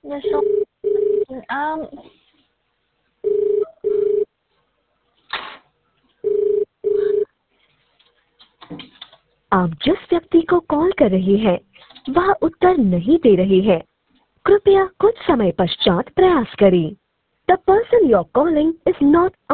You're so आप जिस व्यक्ति को कॉल कर रही हैं वह उत्तर नहीं दे रही है। कृपया कुछ समय पश्चात प्रयास करें। The person you're calling is not